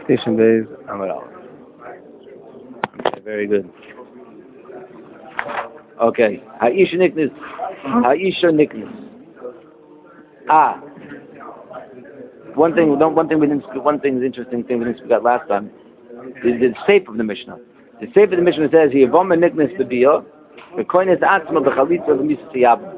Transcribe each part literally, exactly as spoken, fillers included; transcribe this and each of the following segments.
Station days, Amar Aleph. Okay, very good. Okay. Ha'isha niknis. Ha'isha niknis. Ah. One thing, one thing we didn't, one thing is interesting thing we didn't speak about last time is the shape of the Mishnah. The shape of the Mishnah says, "Yevama niknis bebiyo, v'koines atzma b'chalitza v'misasiyab."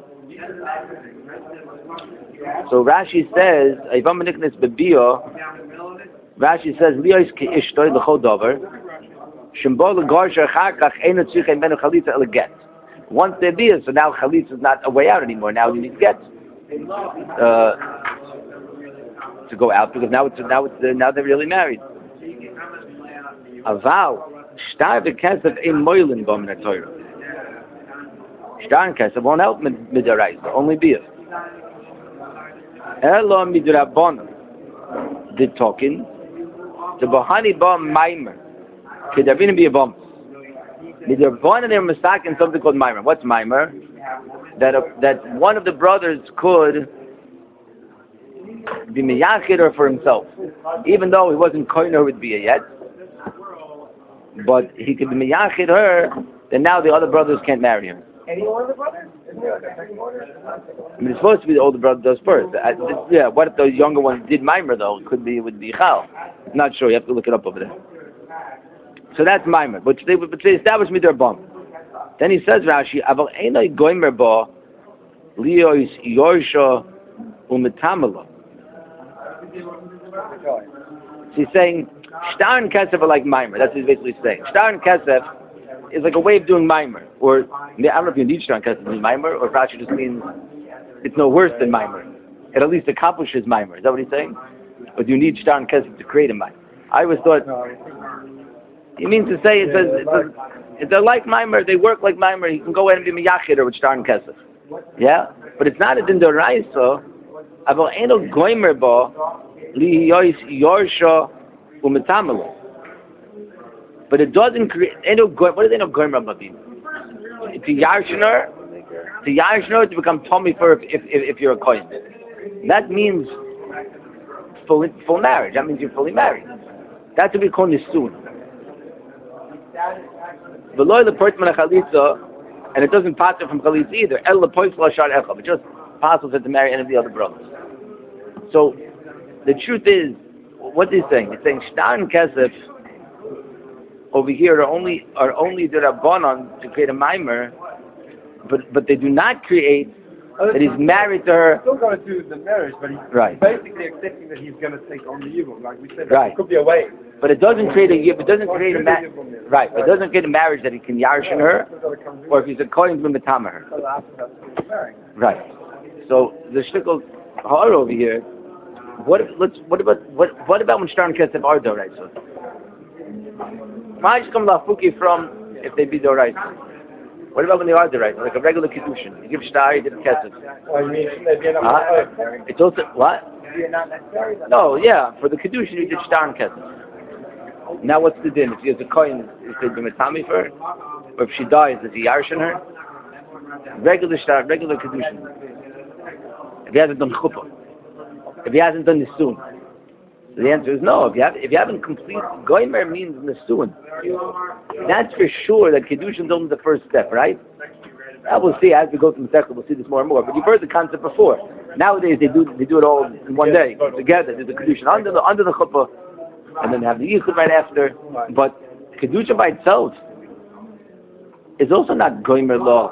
So Rashi says, "Yevama niknis bebiyo." Rashi says, "Liyos ke'ishtoi l'chol dover, shembo l'gorsher charkach eino tzichem benu chalitza eleget." Once they're there, so now chalitza is not a way out anymore. Now you need to get. Uh, to go out because now it's now it's now they're really married. Aval shtar v'kesef ein moilin b'am Torah. Shtar and kesef won't help midaraisa, only beer. Elo midrabon did talking to bohani b'am maimer. Kedavina be a bum. Midrabon and they're mistaken something called maimer. What's maimer? That a, that one of the brothers could be miyachid or for himself, even though he wasn't koiner with bia yet, but he could be miyachid her. Then now the other brothers can't marry him. Any one of the brothers? Isn't there like a second order? I mean, it's supposed to be the older brother does first. I, this, yeah, what if the younger one did mimer though? It could be with the chal. Not sure. You have to look it up over there. So that's mimer, but they but they established midar bum. Then he says Rashi, aval einay goimer ba liyos yorsha umetamela. So he's saying shtar and kesef are like mimer. That's what he's basically saying. Shtar and kesef is like a way of doing mimer, or I don't know if you need shtar and kesef to do mimer, or if Rashi just means it's no worse than mimer. It at least accomplishes mimer. Is that what he's saying? Or do you need shtar and kesef to create a mimer? I always thought he means to say it says it's a, it's a like mimer. They work like mimer. You can go ahead and be miyachid or with shtar and kesef. Yeah, but it's not a din d'oraisa. Aval eno goimer ba liyos yorsha umetamela. But it doesn't create. Eno what does eno goimer ba mean? To yarshner, to yarshner to become tummy for if if, if you're a kohen. That means full full marriage. That means you're fully married. That's what we call nisun. V'loy leportman chalitza, and it doesn't pass it from chalitza either. El lepois lashar echav. It just passes it to marry any of the other brothers. So the truth is, what is he saying? He's saying shtar and kesef over here are only are only the rabbanon to create a mimer, but but they do not create that he's married to her. He's still going to do the marriage, but he's right. basically accepting that he's going to take on the yibum, like we said. Right. It could be a way. But it doesn't create a it doesn't create a marriage. Right. But it doesn't create a marriage that he can yarshin her, or if he's a kohen to matama her. Right. So the shtickle ha'ar over here. What if, let's what about what what about when shtar and kesef are doraisa? Why just come lafuki from if they be doraisa? What about when they are doraisa, like a regular kedushin? You give shtar, you give kesef. Oh, you mean shouldn't they be not Huh? necessary? It's also what? Is it not necessary? No, yeah. For the kedushin, you did shtar and kesef. Now what's the din? If she has a coin, is it be matami for her? Or if she dies, is he yarshin her? Regular shtar, regular kedushin. If he hasn't done chuppah. If he hasn't done nisun, so the answer is no. If you have, if you haven't completed, goimer means nisun. That's for sure that kedushin is only the first step, right? Now we'll see as we go through the second. We'll see this more and more. But you've heard the concept before. Nowadays they do they do it all in one day together. They do the kedushin under the under the chuppah, and then they have the yichud right after. But kedushin by itself is also not goimer law.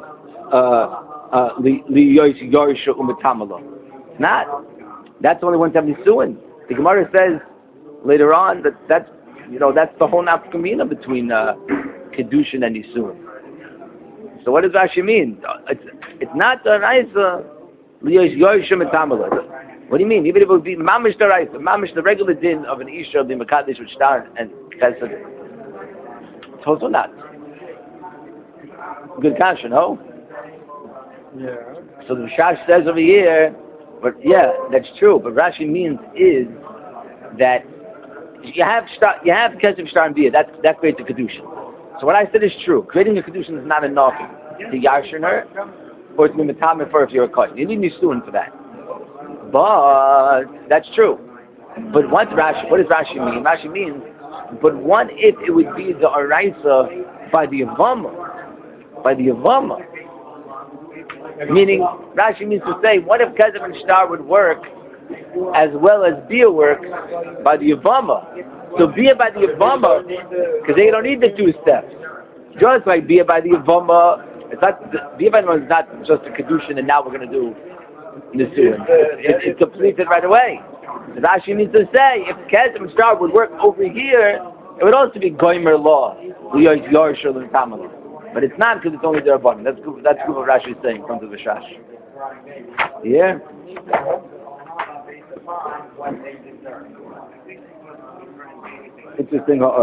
Li yosh yorsha umetamala. It's not. That's only one time nisuin. The Gemara says later on that that's you know that's the whole nafkamina between uh, kedushin and nisuin. So what does Rashi mean? It's it's not the raisa liyosh yoshim etamala. What do you mean? Even if it would be mamish the raisa, mamish the regular din of an isha of the mekadesh with shtar and chesed, it's also not. Good kasha, no? Yeah. So the Shash says over here. But yeah, that's true. But Rashi means is that you have shtar, you have kesef shtar and bia. That that creates a kedushin. So what I said is true. Creating a kedushin is not enough to yarshin her or to be matame for if you're a kohen. You need nisuin for that. But that's true. But what Rashi? What does Rashi mean? Rashi means, but what if it would be the Araisa by the Yavama? By the Yavama. Meaning, Rashi means to say, what if Kezem and Shtar would work as well as Bia works by the Yavama? So Bia by the Yavama, because they don't need the two steps. Just like Bia by the Yavama, it's not, Bia by the Yavama is not just a Kedushin and now we're going to do Nisuin. It, it completes it right away. So Rashi means to say, if Kezem and Shtar would work over here, it would also be Goimer law. But it's not because it's only their button. That's good, that's good what Rashi is saying from the Vishash. Yeah? Interesting. Uh,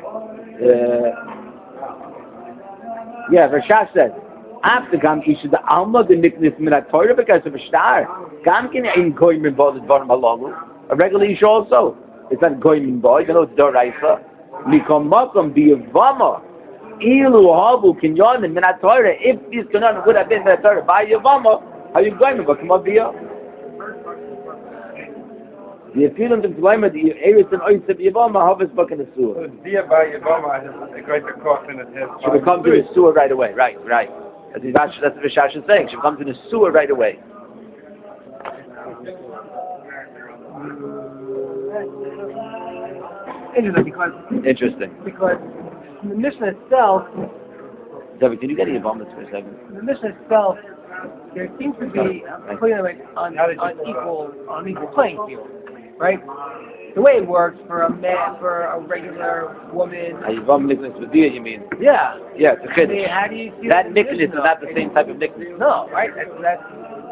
yeah, Rashash says, after Gam Isha the Alma the Niknis Minat Torah because of a star. Gam can in Goyim involved with Bottom Halalu. A regular Isha also. It's not Goyim boy, you know it's Doraisa. Mikom Makom be a Vama. Ilu Habu Kinyon and Minat Torah. If these Kinyon would have been Minat Torah by Yavama, how you going to go? Come on, Bia. The feeling of the climate, the areas and oils of Yavama, how is Buck in the sewer? So Bia by Yavama has a greater cost in it. She will come to the sewer right away. Right, right. That's what Vishash is saying. She will come to the sewer right away. Interesting because Interesting. because the mission itself, David, can you get a Yavama for a second? the mission itself, there seems to be uh, putting it on on equal on equal playing field, right? The way it works for a man, for a regular woman. A Yavama Nicholas with Dia, you mean? Yeah. Yeah, it's a I kid. mean, how do you see That Nicholas is not the same type of Nicholas. No, right? That's, that's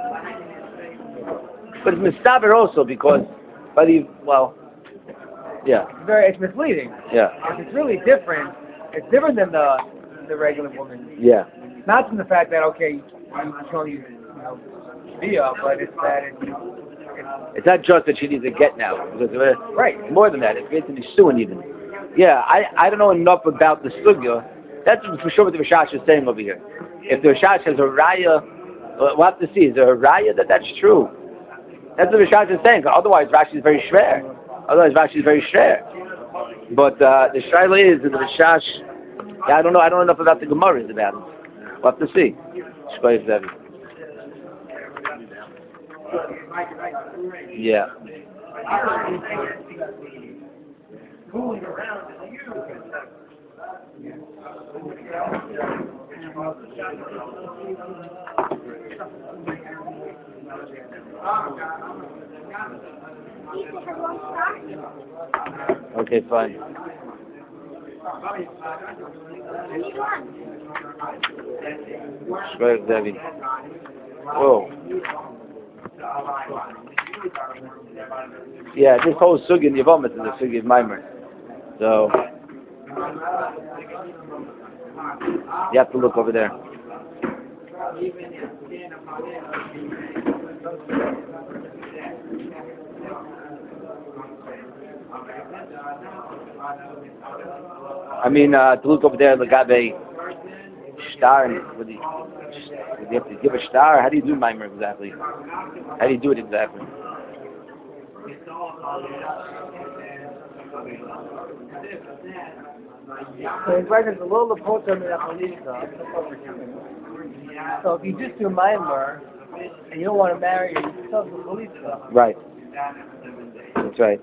But it's Mistaber also because, by the, well, yeah, very it's misleading. yeah, If it's really different, it's different than the the regular woman. yeah. Not from the fact that okay, you can only you know Bia, but it's that it's, it's It's not just that she needs a get now, because uh, right. it's more than that. It's getting to suing even. Yeah, I, I don't know enough about the sugya. That's for sure what the Rishash is saying over here. If the Rishash has a raya, uh, we'll have to see. Is there a raya that that's true? That's what the Rishash is saying. Otherwise, Rashi is very shver. Otherwise, Rashi is very shver. But uh, the shaila is that the Rishash. Yeah, I don't know. I don't know enough about the Gemaras about it. We'll have to see. Shkoyef Zevi. Yeah. Okay, fine. Shkoyef Zevi. Whoa. Yeah, this whole sugi in Yavama is the sugi of Maimer. So, you have to look over there. I mean, uh, to look over there, Lagabe, star, and what do you, you have to give a star? How do you do Maimer exactly? How do you do it exactly? So in fact, it's a little Lapota Minapalisa. So if you just do Maimer and you don't want to marry her, you still do Palisa. Right. That's right.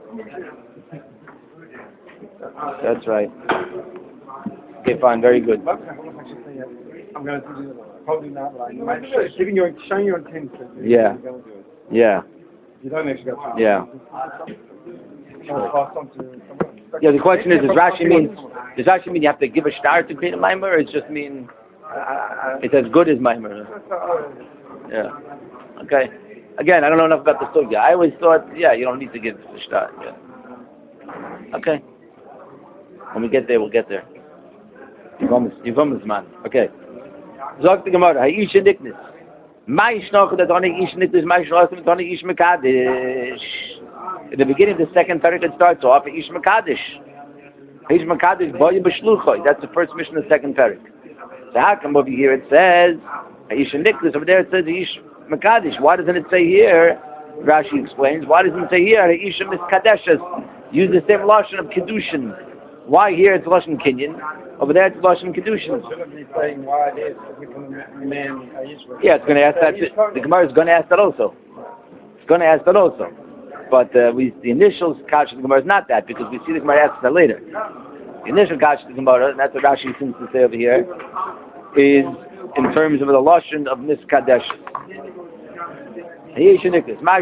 That's right. Okay, fine, very good. I'm going to do it. Probably not, but I'm giving you, showing your intent. Yeah. Yeah. You don't actually go to Yeah. pass on to someone. Yeah, the question is, does Rashi mean, does Rashi mean you have to give a star to create a Maimer, or it just mean it's as good as Maimer? Yeah. Okay. Again, I don't know enough about the sugya. I always thought, yeah, you don't need to give a star. Yeah. Okay. When we get there, we'll get there. Yivam is man. Okay. Zog the Gemara. Ha'isha niknis. Ma'ish noch that only ish niknis, ma'ish noch that only ish mekadesh. In the beginning of the second parak, it starts off ish mekadesh. Ish mekadesh boy b'shluchoi. That's the first mission of the second parak. So how come over here it says ha'isha niknis? Over there it says ish mekadesh. Why doesn't it say here Rashi explains, why doesn't it say here, Isha Miskadeshes, use the same lashon of Kedushin? Why here it's lashon Kinyan, over there it's lashon Kedushin? Shouldn't be saying why it is become a man a Yisrael. Yeah, it's going to ask that. The Gemara is going to ask that also. It's going to ask that also. But uh, we, the initial catch of the Gemara is not that, because we see the Gemara asks that later. The initial catch of the Gemara, and that's what Rashi seems to say over here, is in terms of the lashon of Miskadesh. You're right.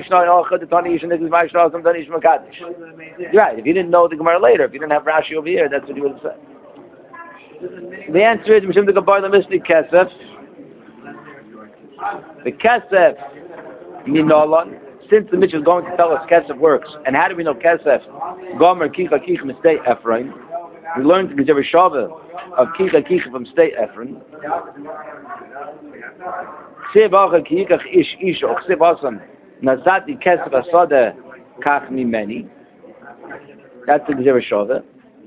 If you didn't know the Gemara later, if you didn't have Rashi over here, that's what you would have said. The answer is Mishim the Gabar the Mishnah Kesef. The Kesef Minolan. Since the Mishnah is going to tell us Kesef works, and how do we know Kesef? Gomer Kicha Kicha from State Ephraim. We learned the Gezer Shava of Kicha Kicha from State Ephraim. Sevacha Kicha Ish Isha or Sevasam Nazati Kesef Asada Kach Mimeni. That's the Gezer Shava.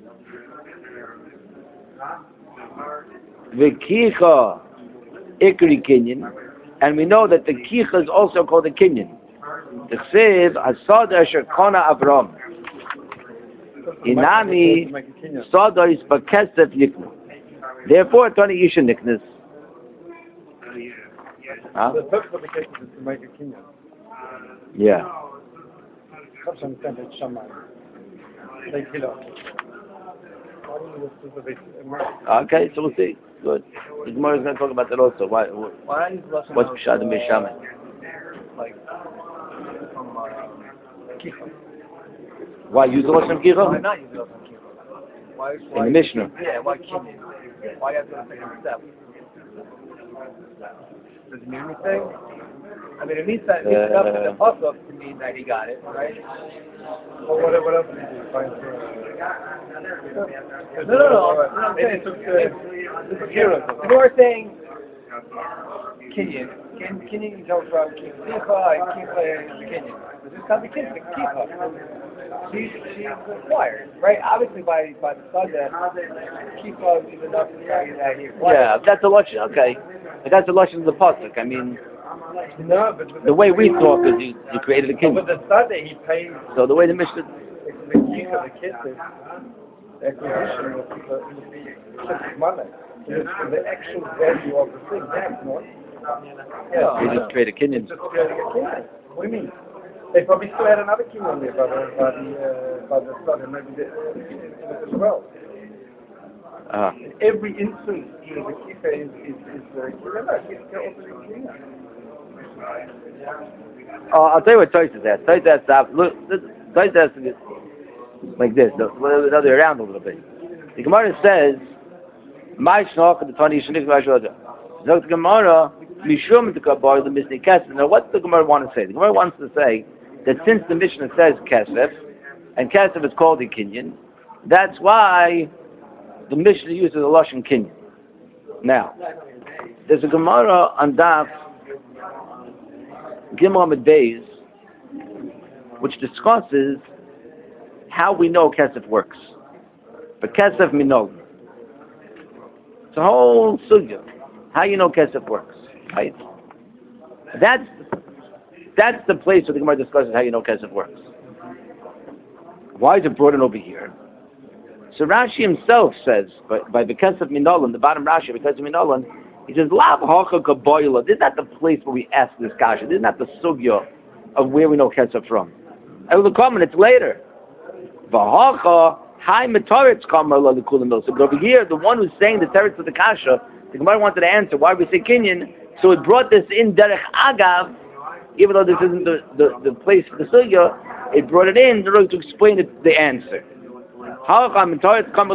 The Kicha Ikri Kinyan, and we know that the Kicha is also called the Kinyan. The Chsev Asada Shekona Avram. Inami Sada is Bakesef Niknu. Therefore, Tony Yisha Niknus. The purpose of the case is to make a kinyan. Yeah. Perhaps understand it's Shammai. They kill us. Okay, so we'll see. Good. The Gemara is going to talk about that also. Why? Why is What's Pshad and Mishamah? Like, from uh, Kicha. Why use the Lashon of Why Kicha? not use the Lashon Kicha? Why, In why, the Mishnah. Yeah, why Kinyan? Why you have to take a step? Does it mean anything? I mean, it means that it's enough Uh, the pasuk to mean that he got it, right? Well, what, what else did you find? No, no, no. What I'm saying, if, if, if we're saying Kinyan, Kin, Kinyan comes from Kicha, and Kicha is Kinyan. This is kind of Kicha. She's she's acquired, right? Obviously, by by the Sada, Kicha is enough to say that he acquired. Yeah, that's a Lashon. Okay, but that's a Lashon of the pasuk. I mean, No, but the way we talk is you, you created a But king. with the Sada, he pays So the way the Mishnah. the Kicha, the Kicha, the acquisition of the money. It's the actual value of the thing. That's not. Yeah. You just create a Kenyan. Just creating a kinyan. What do you mean? They probably still had another kinyan there by the by the uh, by the Sada, maybe the uh, as well. Uh-huh. In every instance, you know, the Kicha is is is uh, Kicha. No, Kicha also is kinyan. Uh, I'll tell you what Toys says. Toys says, look, Toys says like this, the, the other way around a little bit. The Gemara says, "My shnach the twenty shnik v'ashoda." The Gemara, Mishum the Kabar the Mishnah Kesef. Now, what's the Gemara want to say? The Gemara wants to say that since the Mishnah says Kesef, and Kesef is called a Kinyan, that's why the Mishnah uses the Lashon Kinyan. Now, there's a Gemara on Daf Gimel Amud Beis, which discusses how we know Kesef works. But Kesef Minol. It's a whole sugya. How you know Kesef works. Right? That's that's the place where the Gemara discusses how you know Kesef works. Why is it brought in over here? So Rashi himself says, by, by the Kesef Minolan, the bottom Rashi, because of Minolan, he says, Lav Hacha Kaboila. This is not the place where we ask this kasha. This is not the sugya of where we know Kesef from. I will come and it's later. Vahacha Hai Metaretz Kamar La Likulim Mil. So but over here, the one who's saying the teretz of the kasha, the Gemara wanted to answer why we say Kinyan. So it brought this in Derech Agav, even though this isn't the, the, the place for the sugya, it brought it in in order to explain it, the answer. If you're going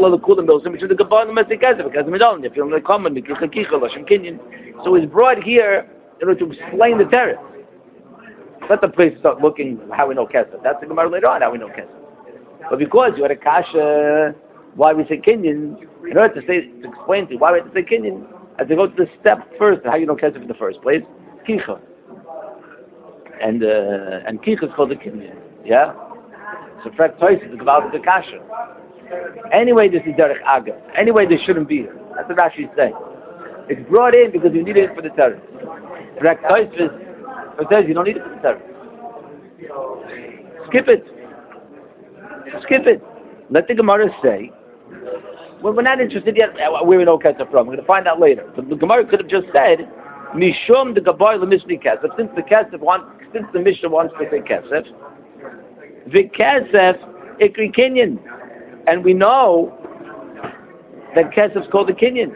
to come and so it's brought here in order to explain the teretz. It's not the place to start looking how we know Kesef. That's the Gemara later on how we know Kesef. But because you had a kasha, why we say Kinyan, in order to say to explain to you why we have to say Kinyan, I have to go to the step first how you know Kesef in the first place, Kicha. And uh, and Kicha is called the Kinyan. Yeah? So Fred Toys is about the kasha. Anyway, this is Derech Agav. Anyway, this shouldn't be here. That's what Rashi is saying. It's brought in because you need it for the terror. Fred Toys says you don't need it for the terror. Skip it. Skip it. Let the Gemara say, well, we're not interested yet where we know Kesef from. We're going to find out later. So the Gemara could have just said, Mishum the Gaboy Lemishni Kesef, since the Kesef wants, since the Mishnah wants to say Kesef, the Kesef Ikri Kinyan. And we know that Kesef is called the Kinyan.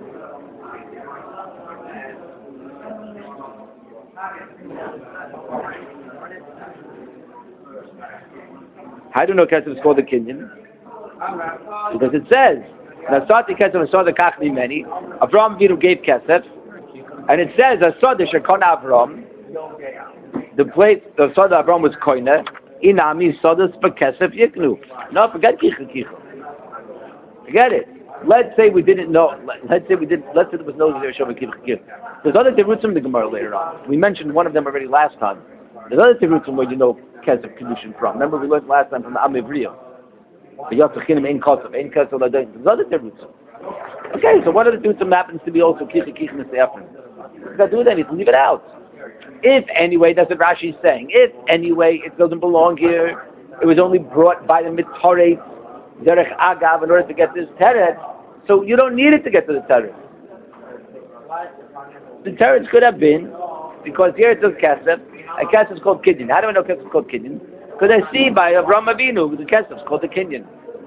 How do you know Kesef is called the Kinyan? Because it says, Nasati Kesef I saw the Kachni many. Avram Avinu gave Kesef, and it says I saw the Shekona Avram. The place the Soda Avram was Koine. Inami Sodas Bekesef Yiknu. No, forget Kicha Kicha. Forget it. Let's say we didn't know. Let's say we didn't. Let's say there was no Zereshov Kicha Kicha. There's other terutzim in the Gemara later on. We mentioned one of them already last time. There's other terutzim where you know Kesef Kedushin from. Remember we learned last time from the Amivriya. The Yotzachinim Ein Kesef, Ein Kesef Ladain. There's other terutzim. Okay, so one of the terutzim happens to be also Kicha Kicha Nesefim. You got to do that. You can leave it out. If anyway, that's what Rashi is saying. If anyway, it doesn't belong here. It was only brought by the Mitzaret Derech Agav in order to get this Teret. So you don't need it to get to the Teret. The Teret could have been because here it says Kesef. A Kesef is called Kinyan. How do I know Kesef is called Kinyan? Because I see by Avram Avinu the Kesef is called the Kinyan.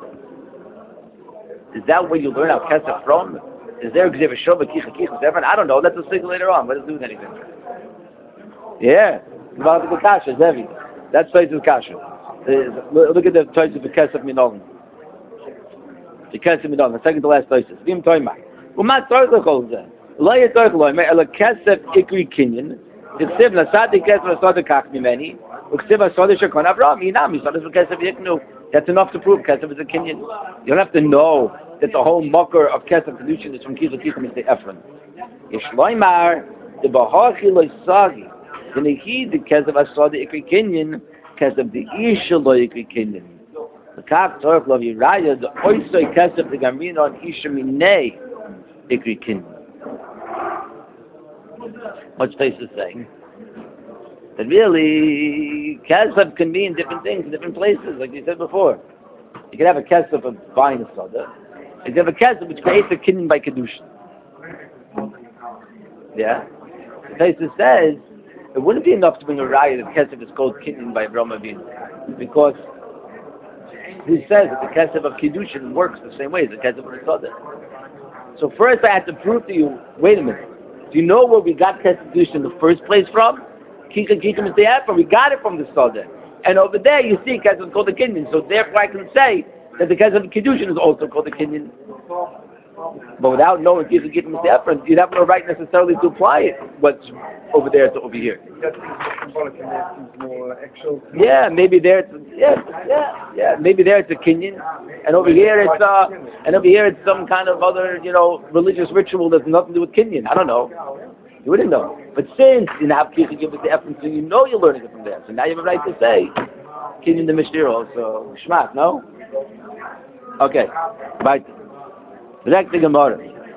Is that where you learn how Kesef from? Is there Gzev Shova Kicha Kicha? I don't know. Let's just think later on. What does it do with anything? Yeah, about the kasha, Zevi. That's place of kasha. Look at the choice of the Kesef Minon. The Kesef Minon, the second to last choices. Vim Toima. Umat Torah calls that. Lo Yetorah Loime, Ela Kesef Ikri Kinyan. Ksiv Nasati Kesef Asada Kach Mimeni. Uksiv Asada Shekon Avram. Inam Yisada Kesef Yiknu. That's enough to prove Kesef is a Kinyan. You don't have to know that the whole mucker of Kesef Kedushin is from Kicha Kicha Mitzvah Ephraim. Yishloimar the Bahachi Loisagi. The Nehid, the Kesef Asada Ikri Kinyan, Kesef the Isha Lo Ikri Kinyan. The Kach Torah Lo Yiraya, the Oisoi Kesef the Gamrina on Isha Minei Ikri Kinyan. What's place is saying? That really, Kesef can mean different things in different places, like you said before. You can have a Kesef of buying a soda. You can have a Kesef which creates a Kinyan by Kedushin. Yeah? The place says, it wouldn't be enough to bring a raya that Kesef is called Kinyan by Avraham Avinu, because he says that the Kesef of Kiddushin works the same way as the Kesef of the Soda. So first I had to prove to you, wait a minute, do you know where we got Kesef Kiddushin in the first place from? Kika Kika Mitzayafah, we got it from the Soda. And over there you see Kesef is called the Kinyan, so therefore I can say that the Kesef of Kiddushin is also called the Kinyan. But without knowing Kika Kika Mitzayafah, you'd have no right necessarily to apply it, what's over there to over here. Yeah, maybe there it's yeah, yeah, yeah. Maybe there it's a Kinyan, and over here it's uh, and over here it's some kind of other, you know, religious ritual that's nothing to do with Kinyan. I don't know. You wouldn't know. But since you now have Kicha give it the effort, so you know you're learning it from there. So now you have a right to say Kinyan the Mishnah also Shmat, no? Okay, right. Direct the Gemara.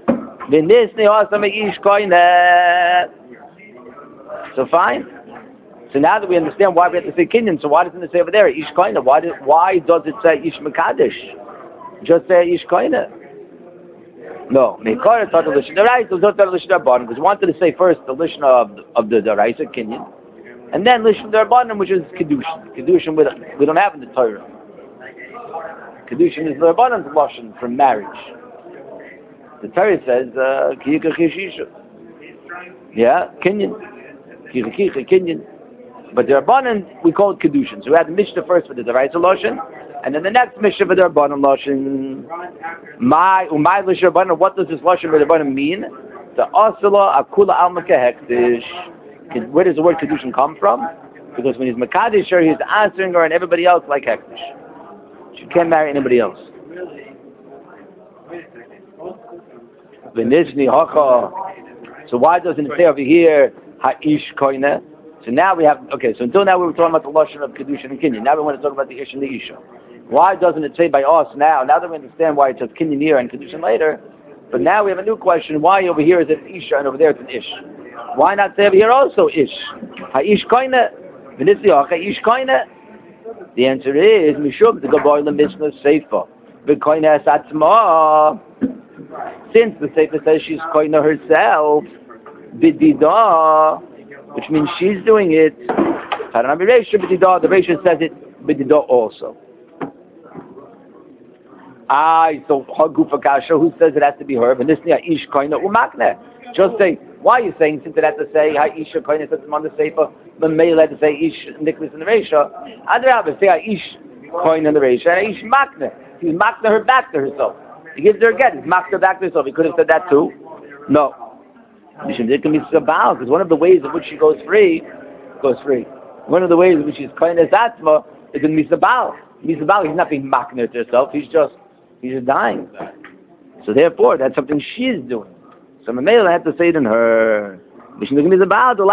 So fine. So now that we understand why we have to say Kinyan, so why doesn't it say over there Ish Koina? Why, do, why does it say Ish Mekadesh? Just say Ish Koina. No. Because we wanted to say first the Lishna of, of the Daraisa Kinyan, and then Lishna Darbanim, which is Kedushin. Kedushin we don't, we don't have in the Torah. Kedushin is Darbanim's Lashon from marriage. The Torah says Kiyika Chishisha. Yeah, Kinyan. Kiyika Kinyan. But the Rabbanan, we call it Kedushin. So we had the Mishnah first for the Daraisa Lashon, and then the next Mishnah for the Rabbanan Lashon. My, Umay Lish Rabbanan, what does this Lashon for the Rabbanan mean? The Asala Akula Al Hektish. Where does the word Kedushin come from? Because when he's Mekadesh her, he's answering her and everybody else like Hektish. She can't marry anybody else. So why doesn't it say over here Ha'ish Koine? So now we have, okay, so until now we were talking about the Lashon of Kedushin and Kinyan. Now we want to talk about the Ish and the Isha. Why doesn't it say by us now? Now that we understand why it says Kinyan here and Kedushin later, but now we have a new question. Why over here is it Isha and over there it's an Ish? Why not say over here also Ish? Ha'ish Koine? The answer is Mishum the Gaboy Mishnah Seifa. The koina atzma. Since the Seifa says she's koina herself, bidida, which means she's doing it. The Reisha says it bidida also. Aye, so Hagufa Kasha, who says it has to be her? But this ish koina umakne. Just say, why are you saying since it has to say ha isha koina says on the Seifa, but may let to say ish Nicholas in the Reisha? I'd rather say ha ish koina in the Reisha and ish makne. He's makne her back to herself. He gives her again. He's makne her back to herself. He could have said that too. No. Because one of the ways in which she goes free, goes free. One of the ways in which she's koina zatzma is in misabal. Misabal, he's not being makne to herself. He's just, he's just dying. So therefore, that's something she's doing. So Mamela had to say it in her. He's not doing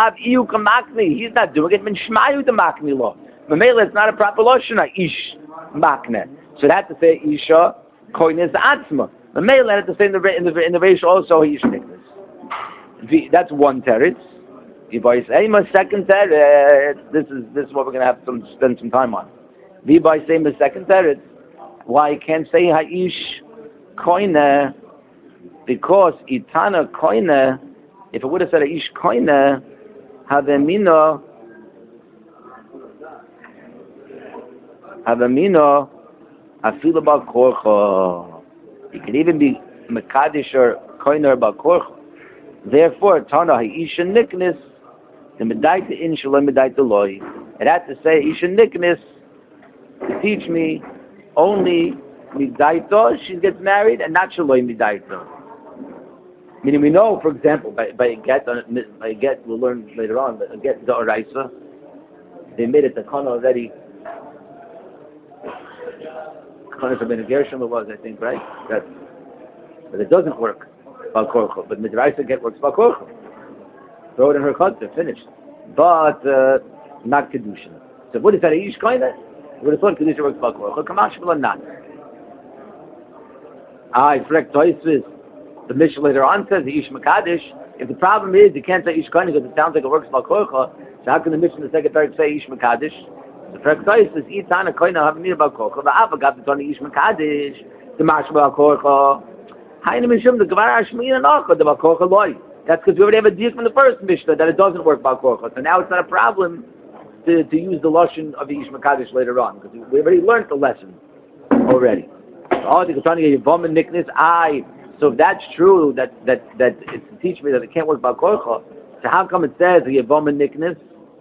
it. Shmayu the makne law. Mamela, it's not a proper loshana. Ish makne. So they had to say isha koines atzma. Mamela had to say in the in the in the Reish also ish niknas. That's one teretz. If I say my second teretz, this is this is what we're going to have to spend some time on. If I say my second teretz, why I can't say ha'ish koine, because itana koine, if it would have said ha'ish koine, havemino, havemino, afilu bal korcha. It could even be mekadish or koine bal korcha. Therefore, Tana Isha Niknis, the Medaita in Shalom Medaita Loi. It had to say Isha Niknis to teach me only Medaita, she gets married, and not Shalom Medaita. Meaning we know, for example, by, by a get, by a get, we'll learn later on, but a get the Oraisa, they made it the Kana already. Kana Sabina Gershom it was, I think, right? That, but it doesn't work. Balkorcha, but Midraisa get works Balkorcha. Throw it in her concept, finished. But uh, not Kedushin. So what is that? Ish koine? Would have thought Kedushin works Balkorcha. Kamash V'la not. Ah, it's correct. Toysis. The Mishnah later on says the Ish Makadish. If the problem is you can't say Ish koine because it sounds like it works Balkorcha, so how can the Mishnah in the second part say Ish Makadish? The correct Toysis Itana koine havnir Balkorcha. The Ava got the Tony Ish Makadish. The Mash Balkorcha. That's because we already have a deal from the first Mishnah that it doesn't work Balkorcha. So now it's not a problem to, to use the Lashon of the Ish Makadish later on, because we already learned the lesson already. So if that's true, that, that, that it's to teach me that it can't work Balkorcha, so how come it says Yavom and Niknis?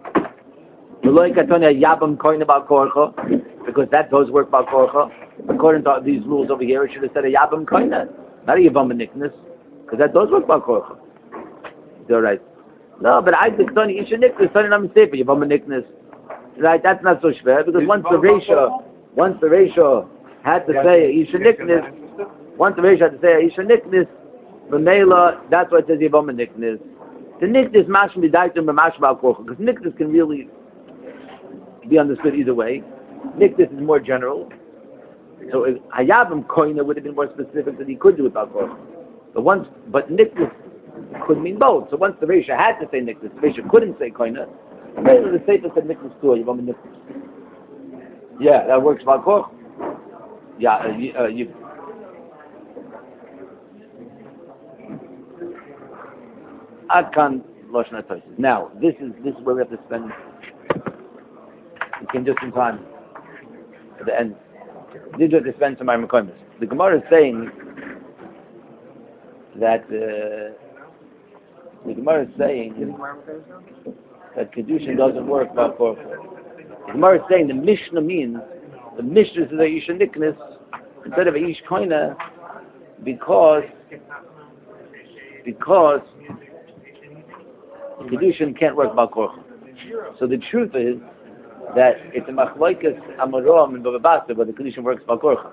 Because that does work Balkorcha. According to these rules over here, it should have said a Yabam Koina. Not a Yavam Niknas, because that does work by Korcha. You're right. No, but I think Tony Isha Niknas, Tony Nam Sefer, Yavam Niknas. Right, that's not so schwer, because once the ratio, once the ratio had to say Isha Niknas, once the ratio had to say Isha Niknas, V'meila, that's why it says Yavam Niknas. The Niknas Mash Midaitum Mash Bal Korcha, because Niknas can really be understood either way. Niknas is more general. So Hayabim Koina would have been more specific that he could do it without Korcha. But once, but Niknas could mean both. So once the Reisha had to say Niknas, the Reisha couldn't say Koina. Maybe the Sefer said Niknas too. You want me Niknas? Yeah, that works without Korcha. Yeah, uh, you. Uh, you Adkan Loshna Tosis. Now, this is this is where we have to spend. We came just in time at the end. These are to spend some time. The Gemara is saying that uh, the Gemara is saying that Kedushin doesn't work by Korcha. The Gemara is saying the Mishnah means the Mishnah is a Isha Niknas instead of a Ish Koina because because Kedushin can't work by Korcha. So the truth is that it's a machlokes Amoram and Bava Basra, but the Kedushin works by Korcha.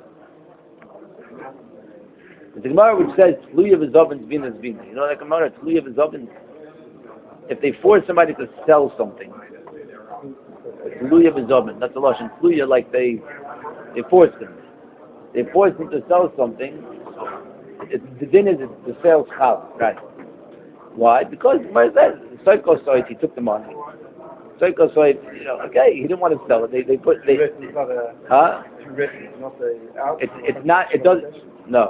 The Gemara which says Tluya v'Zobin Zvina Zvina. You know that Gemara, Tluya v'Zobin. If they force somebody to sell something, Tluya v'Zobin. That's the lashon. Tluya, like they they force them. They force them to sell something. It's, the din is the sales chal, right? Why? Because the Gemara says the Soiko Soit, he took the money. So because so you know, okay, he didn't want to sell it. They they put they. It's not a. Huh? It's written. It's not a. Out. It's it's not. It doesn't. No.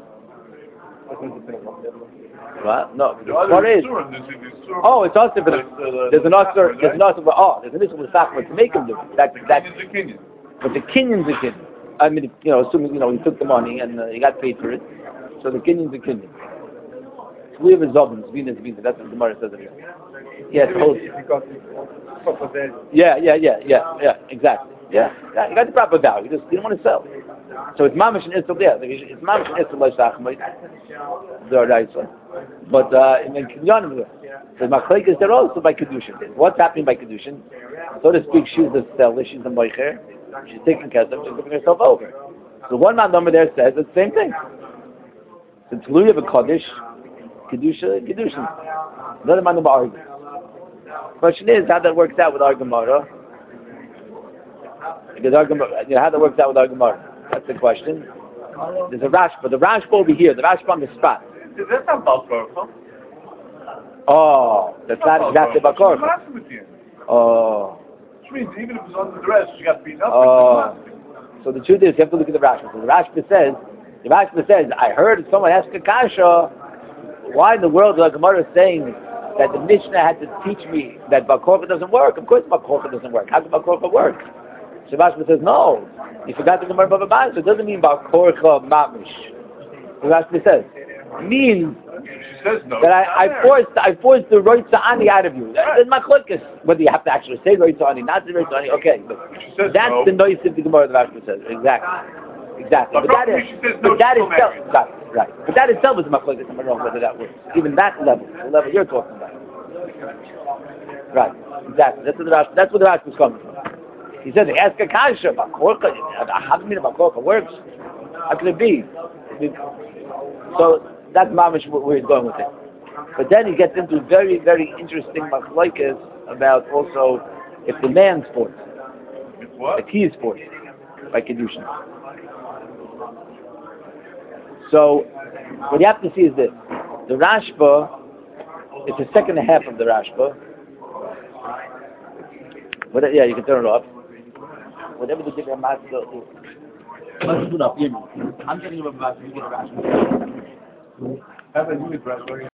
What? No. What is? Oh, it's also for the. There's an usher. There's an usher for oh. There's an usher for the sachma to make him do it. That that. But the Kenyans are Kenyan. I mean, you know, assuming you know he took the money and uh, he got paid for it, so the Kenyans are Kenyan. We have a Zobin, Venus, Venus. That's what the Gemara says it here. Yes, hold. Because it's proper value. Yeah, yeah, yeah, yeah, yeah. Exactly. Yeah, yeah. You got the proper value. You just you don't want to sell. So it's mamish and isel. Yeah, it's mamish and isel like sachma. They're right. But uh, in Kenyanim, the machlek is there also by kedushin. What's happening by kedushin? So to speak, she's the seller. She's the moicher. She's taking care of. She's giving herself over. So one man over there says it's the same thing. So Tluya have a kaddish. Kedusha, Kedushin. Another man about argument. Question is how that works out with our Gemara. Because our Gemara, you know, how that works out with our Gemara. That's the question. There's a Rashba. The Rashba over here. The Rashba on the spot. Is that not Balkorcha? Oh, that's not exactly Balkorcha. Oh. Which means even if it's under the dress, she got beaten up. Oh. So the truth is, you have to look at the Rashba. So the Rashba says, the Rashba says, I heard someone ask a kasha. Why in the world is the Gemara saying that the Mishnah had to teach me that Balkorcha doesn't work? Of course Balkorcha doesn't work. How can Balkorcha work? Shabashma says, no. You forgot the Gemara Bava Basra. So it doesn't mean Balkorcha mamish. Shabashma says, it means She says no. that I, I forced I forced the Roitza Ani out of you. That's my clickus. Whether you have to actually say Roitza Ani, not say Roitza Ani, okay. But that's no. the noise of the Gemara that Shabashma says. Exactly. Exactly. But, But that is, but that is self, right, right. But that itself is machlokes. I don't know whether that works. Even that level, the level you're talking about. Right. Exactly. That's what the Rash. That's what the Rash was coming from. He said, "Ask a kasha about korka. How do you mean about korka works? How can it be?" So that's mamish where he's going with it. But then he gets into very, very interesting machlokes about also if the man's sports, What? if he is sports by kedushin. So, what you have to see is this. The Rashba, it's the second half of the Rashba. But, yeah, you can turn it off. Whatever the different master do. Let's put up, I'm talking about the Rashba. Have a new dress.